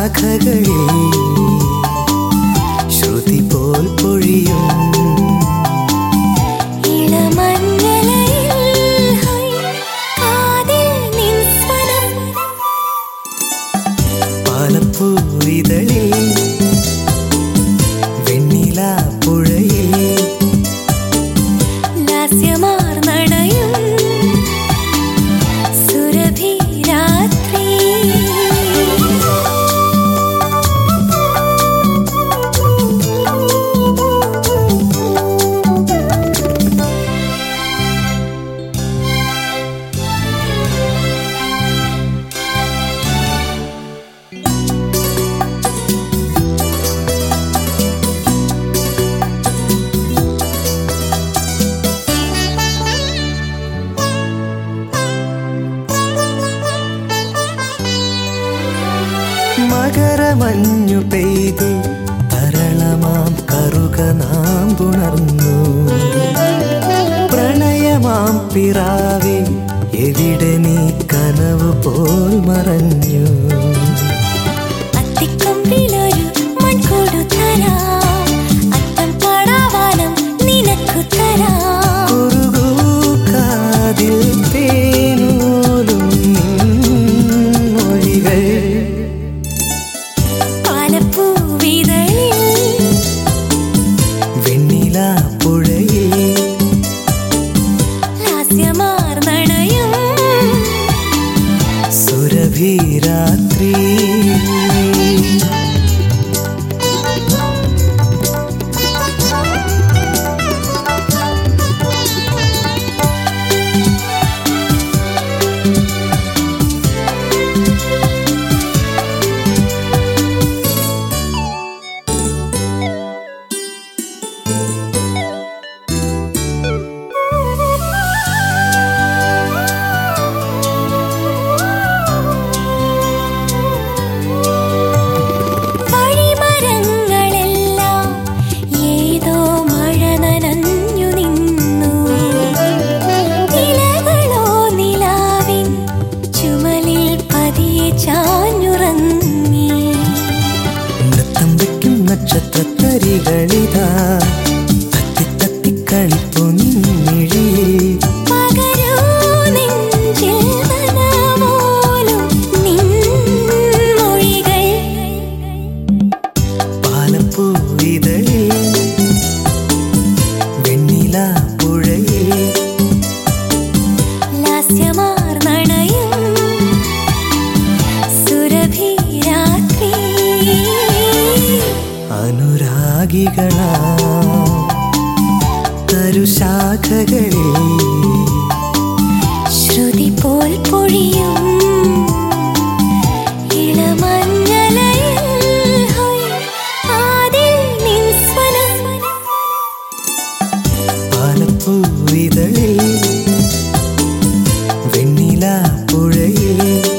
തരുശാഖകളിൽ ശ്രുതി പോൽ പൊഴിയും പാലപ്പൂവിതളിൽ വെണ്ണിലാ പുഴയിൽ ലാസ്യമാർന്നണയും സുരഭി രാത്രി. മകരമഞ്ഞു പെയ്തു തരളമാം കറുക നാമ്പുണർന്നു പ്രണയമാം പിറാവേ എവിടെ നീ കനവ് പോൽ മറഞ്ഞു. അത്തിക്കൊമ്പിലൊരു മൺകൂടു തരാം, അത്തം പടാവാനം നിനക്കു തരാം. കുറുകൂക്കാതിൽ തേനൂലും മൊഴികൾ പാലപ്പൂവിതളിൽ വെണ്ണിലാ പുഴയിൽ ലാസ്യമാർന്നണയും സുരഭി രാത്രി. വഴിമരങ്ങളെല്ലാം ഏതോ മഴ നനഞ്ഞു നിന്നു. ഇലകളോ നിലാവിൻ ചുമലിൽ പതിയെ ചാഞ്ഞുറങ്ങി. നൃത്തം വയ്ക്കും നക്ഷത്രത്തരികളിതാ തത്തി തത്തി കളിപ്പു നിന്നിഴിയിൽ പകരൂ നെഞ്ചിൽ നനവോലും നിൻ മൊഴികൾ. പാലപ്പൂവിതളിൽ വെണ്ണിലാ പുഴയിൽ ലാസ്യമാർന്നണയും സുരഭി രാത്രി. അനുരാഗികളാ തരുശാഖകളിൽ ശ്രുതി പോൽ പൊഴിയും ഇളമഞ്ഞലയിൽ ആദിൽ നിൻ സ്വനം. പാലപ്പൂവിതളിൽ വെണ്ണിലാ പുഴയിൽ